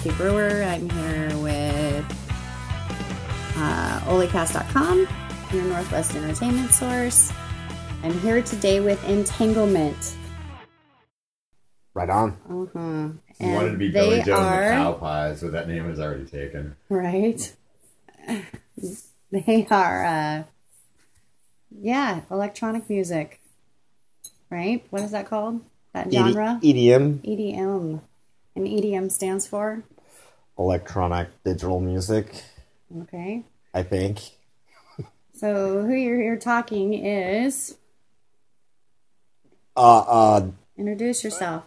Kathy Brewer. I'm here with Olicast.com, your Northwest entertainment source. I'm here today with Entanglement. Right on. You wanted to be Billy Joe and the Cow Pies, so that name was already taken. Right. They are, electronic music. Right? What is that called? That genre? EDM. EDM. And EDM stands for? Electronic digital music. Okay. I think. So who you're here talking is? Introduce yourself.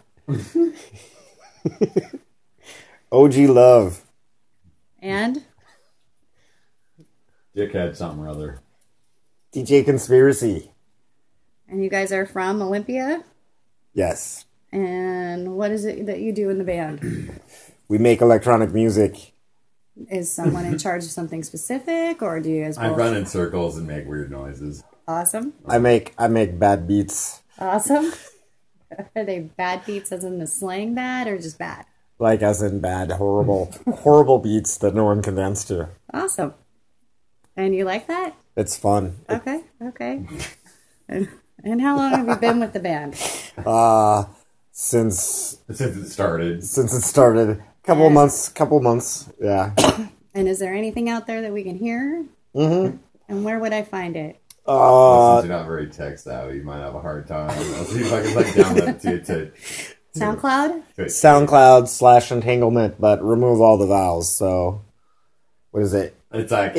OG Love. And? Dickhead something or other. DJ Conspiracy. And you guys are from Olympia? Yes. And what is it that you do in the band? We make electronic music. Is someone in charge of something specific, or do you guys both? I run in circles and make weird noises. Awesome. I make bad beats. Awesome. Are they bad beats as in the slang bad, or just bad? Like as in bad, horrible beats that no one can dance to. Awesome. And you like that? It's fun. Okay. And how long have you been with the band? Since it started. Couple months. Yeah. And is there anything out there that we can hear? Mm-hmm. And where would I find it? Since you're not very tech savvy, you might have a hard time. I'll see if I can download it to SoundCloud? SoundCloud / Entanglement, but remove all the vowels. So, what is it? It's like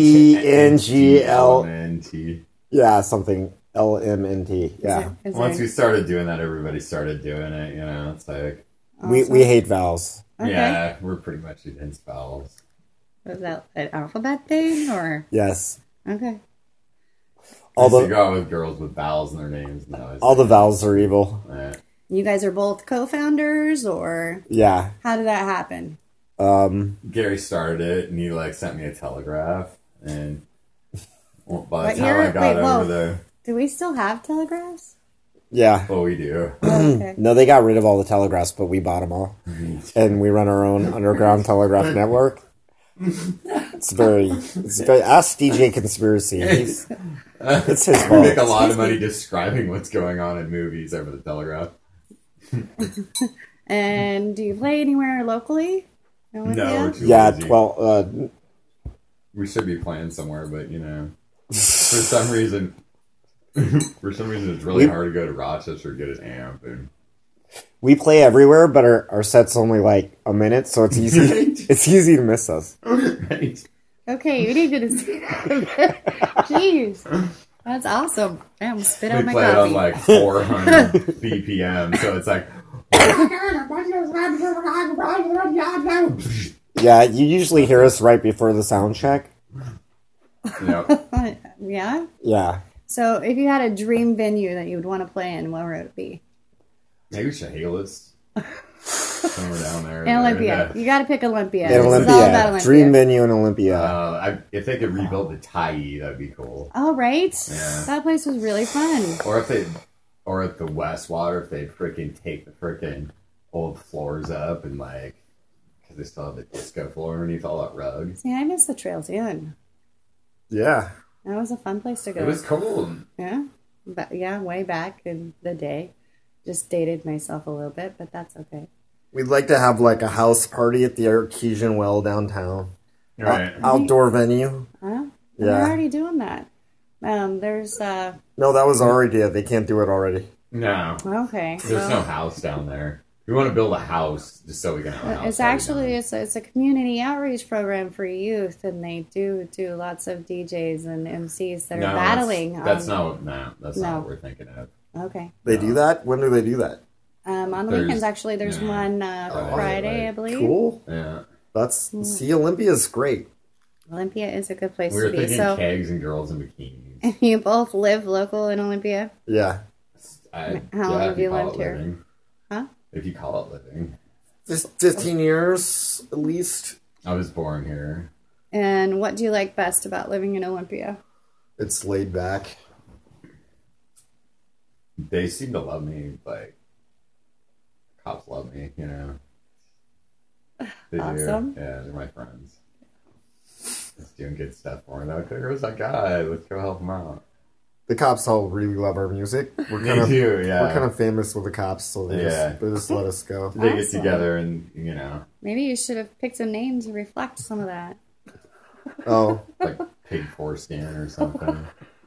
NTNGL. Yeah, something LMNT. Yeah. Once we started doing that, everybody started doing it. You know, it's like awesome. we hate vowels. Okay. Yeah, we're pretty much against vowels. Was that an alphabet thing, or? Yes. Okay. You go out with girls with vowels in their names. All the vowels are evil. You guys are both co-founders, or? Yeah. How did that happen? Gary started it, and he sent me a telegraph, and by the time I got over there, do we still have telegraphs? Yeah. Oh, we do. Oh, okay. No, they got rid of all the telegraphs, but we bought them all, and we run our own underground telegraph network. It's very. Ask DJ Conspiracy. It's his fault. We make a lot of money describing what's going on in movies over the telegraph. And do you play anywhere locally? No, we're too lazy. We should be playing somewhere, but for some reason, it's really hard to go to Rochester to get an amp. And we play everywhere, but our set's only like a minute, so it's easy. It's easy to miss us. Right. Okay, you need to see that. Jeez, that's awesome. I almost spit out my coffee. We play it on like 400 BPM, so it's like. Yeah, you usually hear us right before the sound check. Yep. Yeah? Yeah. So if you had a dream venue that you would want to play in, what would it be? Maybe Chehalis. Somewhere down there. Olympia. You got to pick Olympia. In Olympia. All about Olympia. Dream venue in Olympia. If they could rebuild the Tyee, that'd be cool. Oh, right? Yeah. That place was really fun. Or at the Westwater, if they freaking take the freaking old floors up and because they still have the disco floor underneath all that rug. See, I miss the Trails Inn. Yeah. That was a fun place to go. It was cool. Yeah. But way back in the day. Just dated myself a little bit, but that's okay. We'd like to have a house party at the Artesian Well downtown. Right. Outdoor venue. Huh? Yeah. They're already doing that. There's No, that was our idea. They can't do it already. No. Okay. There's no house down there. We want to build a house just so we can have a house. It's actually it's a community outreach program for youth, and they do lots of DJs and MCs that are battling. That's not what we're thinking of. Okay. They do that? When do they do that? On the weekends, actually. There's one Friday, I believe. Cool. Yeah. See, Olympia's great. Olympia is a good place we to be. We were thinking kegs and girls in bikinis. You both live local in Olympia? Yeah. How long have you lived here? Living. Huh? If you call it living. 15 years, at least. I was born here. And what do you like best about living in Olympia? It's laid back. They seem to love me, cops love me, They Awesome. do. Yeah, they're my friends. Just doing good stuff for me. They're like, where's that guy? Let's go help him out. The cops all really love our music. They do, yeah. We're kind of famous with the cops, so they just let us go. They get together and, you know. Maybe you should have picked a name to reflect some of that. Oh. Like Pig Foreskin or something.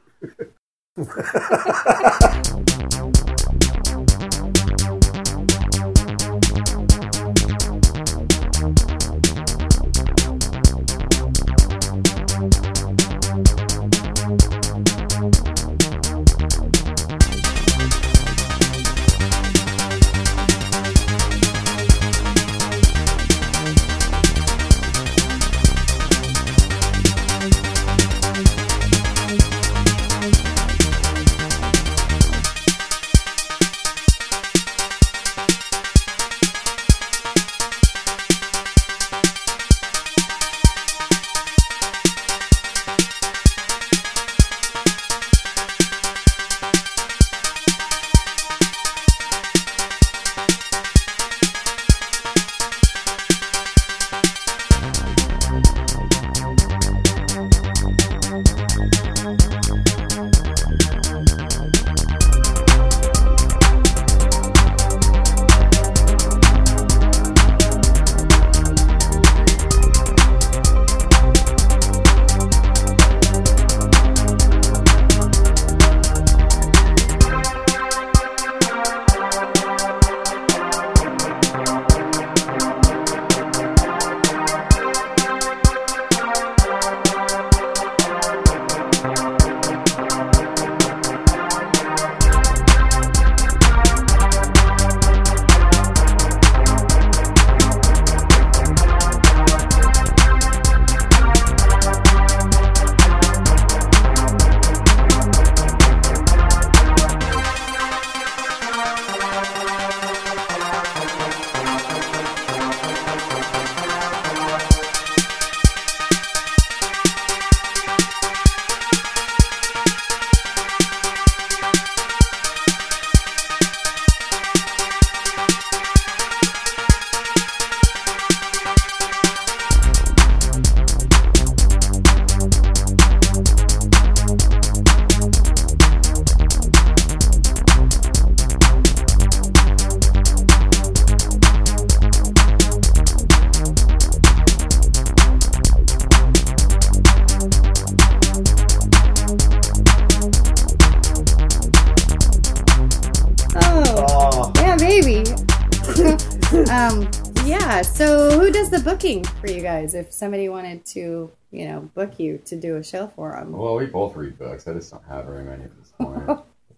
Yeah, so who does the booking for you guys if somebody wanted to, you know, book you to do a show for them? Well, we both read books. I just don't have very many at this point.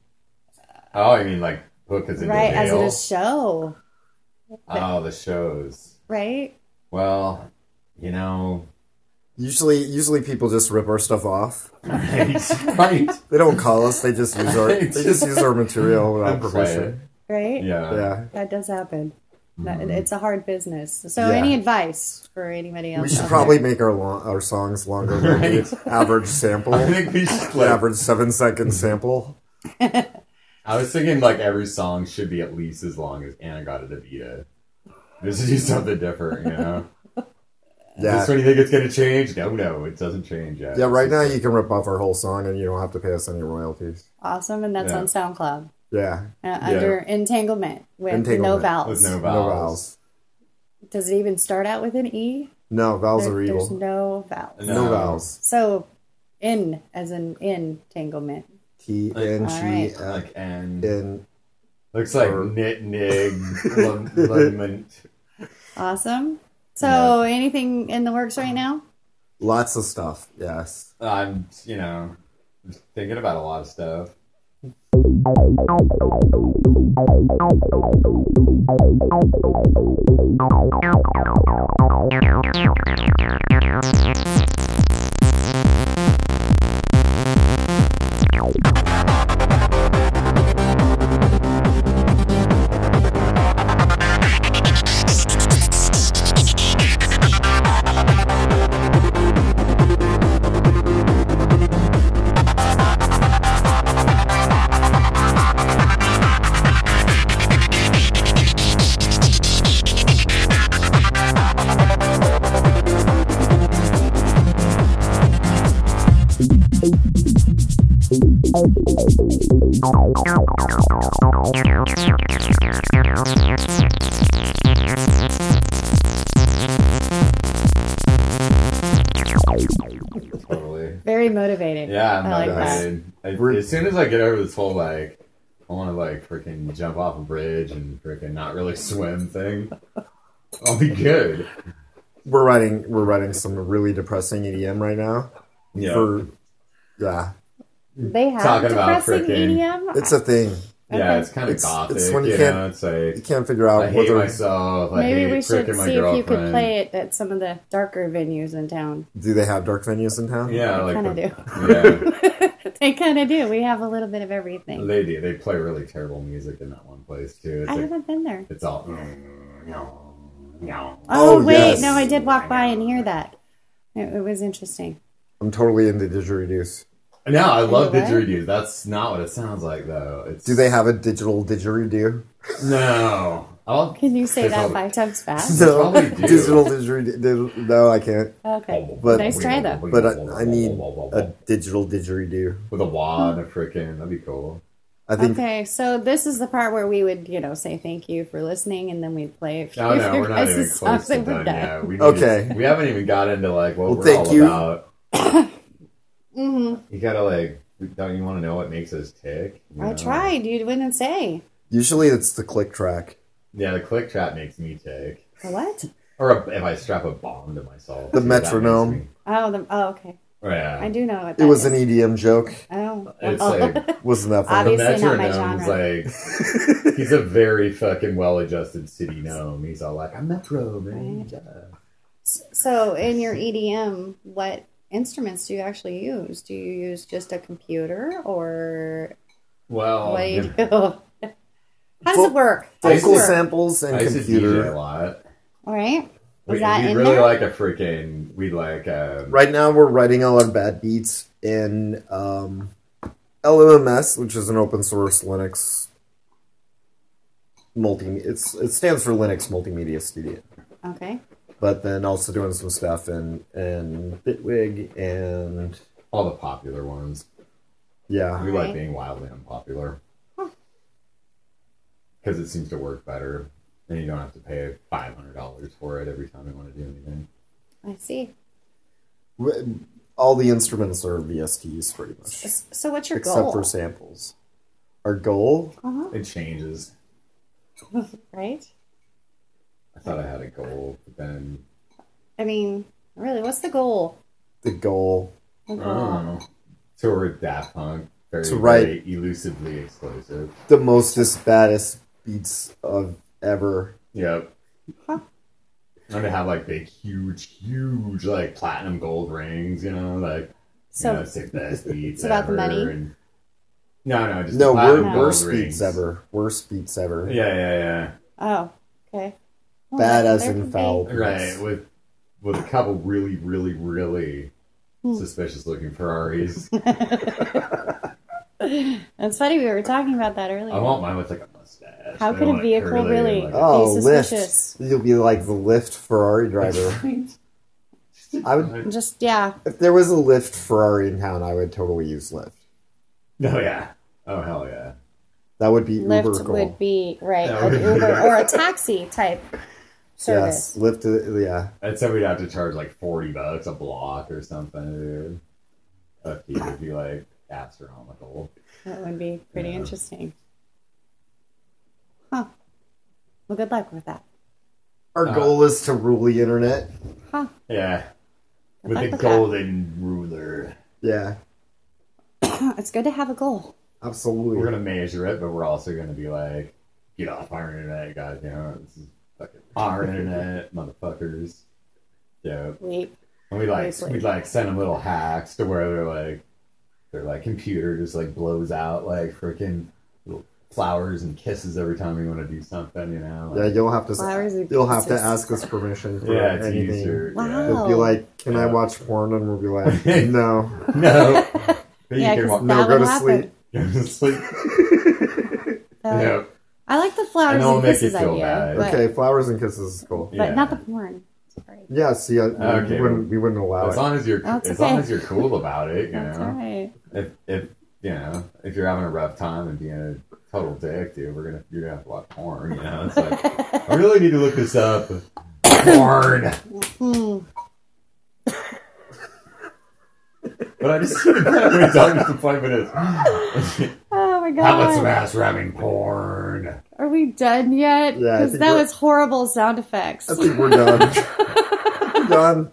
Oh, I mean, like, book as in right, the as mail? in a show. Oh, the shows. Right? Well, you know... Usually people just rip our stuff off. Right. They don't call us, they just use our material without permission. Right? Yeah. That does happen. Mm-hmm. It's a hard business. So Yeah. any advice for anybody else? We should out probably there? make our songs longer than the average sample. I think we should, The average 7-second sample. I was thinking, like, every song should be at least as long as Anna-Gata-Da-Vida. Just to do something different, you know? Yeah. Just when you think it's going to change, no, it doesn't change yet. Yeah, right now you can rip off our whole song and you don't have to pay us any royalties. Awesome, and that's Yeah. on SoundCloud. Yeah. Under Entanglement with no Entanglement. vowels. With no No vowels. vowels. Does it even start out with an E? No, vowels are There's evil. no vowels. No vowels. So, in as in entanglement. TNG. Like, and... In. Looks like Or- knit, nig, lament. Awesome. So, anything in the works right now? Lots of stuff, yes. I'm, thinking about a lot of stuff. Totally. Very motivated. Yeah, I'm I like motivated. As soon as I get over this whole like, I want to like freaking jump off a bridge and freaking not really swim thing, I'll be good. We're writing some really depressing EDM right now. Yeah. They have Talking about depressing freaking- EDM? It's a thing. Yeah, Okay. it's kind of gothic. It's when you you can't- know, it's like You can't figure out I hate whether myself. I Maybe hate we should freaking my see if you could girlfriend. play it at some of the darker venues in town. do they have dark venues in town? Yeah, like Kind of do. Yeah, They kind of do. We have a little bit of everything. they do. They play really terrible music in that one place too. It's I like, haven't been there. it's all. Oh, Oh, wait. yes. No, I did walk by and hear that. It was interesting. I'm totally into didgeridoos. No, I love what? didgeridoo. That's not what it sounds like though. It's Do they have a digital didgeridoo? No. Can you say It's that all- 5 times fast? No, probably do. digital didgeridoo. No, I can't. Okay. But- Nice try, though. But I need a digital didgeridoo. with a wad and a freaking. That'd be cool. I think Okay, so this is the part where we would, say thank you for listening, and then we'd play a few No, of your we're not even guys' close songs to and we're done done. yet. We Okay. We haven't even got into like what Well, we're thank all you. about. Mm-hmm. You gotta like. Don't you want to know what makes us tick? You I know? tried. You wouldn't say. usually it's the click track. Yeah, the click trap makes me tick. The what? Or if I strap a bomb to myself. The that makes metronome. me- Oh, okay. Oh, yeah. I do know what It that was is. an EDM joke. Oh. It's Oh. like Wasn't that the funny? Obviously not my metronome's genre. like he's a very fucking well-adjusted city gnome. He's all like, "I'm metro, man." So, in your EDM, what instruments do you actually use? Do you use just a computer, or Well, what do you do? How does it work? How does it Vocal work? samples and I used to DJ a computer. lot. All right. We Is that in really there? like a freaking. We'd like. Right now we're writing a lot of bad beats in LMMS, which is an open source Linux it stands for Linux Multimedia Studio. Okay. But then also doing some stuff in Bitwig and all the popular ones. yeah. We like Right. being wildly unpopular because it seems to work better, and you don't have to pay $500 for it every time you want to do anything. I see. All the instruments are VSTs pretty much, So, what's your except goal? for samples. Our goal, It changes. Right? I thought I had a goal, but then I mean, really, what's the goal? the goal, The I goal. don't know. So we're Daft Punk, very, To write- very elusively explosive. the mostest baddest beats of ever. Yep. Huh. And to have like big, huge, like platinum gold rings, like So, say best beats it's about the ever, money? and- no, just No, platinum gold worst rings. beats ever. Worst beats ever. Yeah. oh, okay. Well, Bad there- as there in could be- foul. Right, with a couple really suspicious looking Ferraris. That's funny. We were talking about that earlier. I want mine with like a mustache. How I could a want it vehicle curly and, really- like, Oh, Be Lyft. suspicious. You'll be like the Lyft Ferrari driver. I would, Just, yeah. if there was a Lyft Ferrari in town, I would totally use Lyft. Oh yeah. Oh hell yeah. That would be Uber Lyft cool. would be, right, That an would be- Uber or a taxi type service. Yes, Lyft. Yeah, I'd say we'd have to charge like $40 a block or something, dude. That fee would be like astronomical. That would be pretty Yeah. interesting. Huh. Well, good luck with that. our goal is to rule the internet. Huh. Yeah. Good With luck a with golden ruler. Yeah, It's good to have a goal. absolutely. We're gonna measure it, but we're also gonna be like, get off our internet, guys. This is fucking our internet, motherfuckers. Yeah. Wait. And we like Seriously. we'd like send them little hacks to where their like computer just like blows out like freaking little flowers and kisses every time you want to do something, Yeah, Like, you'll have to. Flowers and You'll have to kisses. ask us permission for yeah, it's anything. easier. Wow. You'll be like, "Can I Yeah. watch porn?" And we'll be like, "No, Yeah. No. But Yeah, you can 'cause wa- that no, go would to happen. sleep." go to sleep. So, Yep. I like the flowers And and, it'll make kisses you feel idea, bad. but, Okay, flowers and kisses is cool. but Yeah. not the porn. Sorry. Yeah, see, Okay. we wouldn't allow As it. long as you're That's as okay. long as you're cool about it, That's know. right. If you know, if you're having a rough time and being a total dick, dude, you're gonna have to watch porn. You know, it's like I really need to look this up. Porn. But I just we're talking to 5 minutes. Oh my god! How about some ass ramming porn? Are we done yet? Yeah, Because that was horrible sound effects. I think we're done. We're done.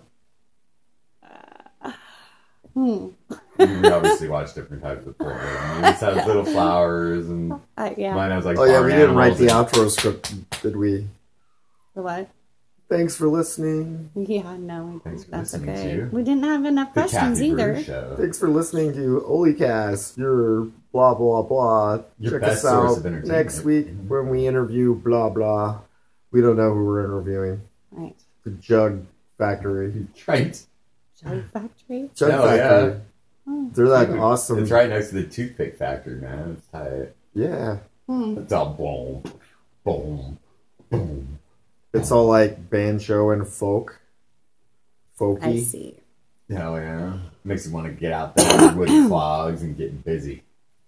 You obviously watch different types of porn. I mean, this has little flowers and Yeah. mine has like. Oh yeah, barn we didn't write the animals outro script, did we? The what? Thanks for listening. Yeah, no, Thanks for that's listening okay. to We didn't have enough the questions Kathy Brew either. Show. Thanks for listening to Olicast, your blah blah blah. Your Check best us source out of entertainment. next week when we interview blah blah. We don't know who we're interviewing. Right. The Jug Factory. Right. Jug Factory? Jug Hell Factory. yeah. They're that awesome. It's right next to the toothpick factory, man. It's tight. Yeah. It's all boom, boom, boom. It's all like banjo and folk. Folky. I see. Hell yeah. Makes you want to get out there with clogs and get busy.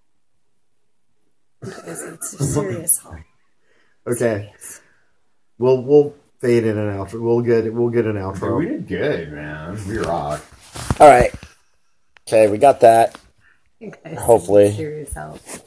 It's a serious home. Okay. We'll fade in an outro. We'll get an outro. Dude, we did good, man. We rock. All right. Okay, we got that. You guys Hopefully. serious help.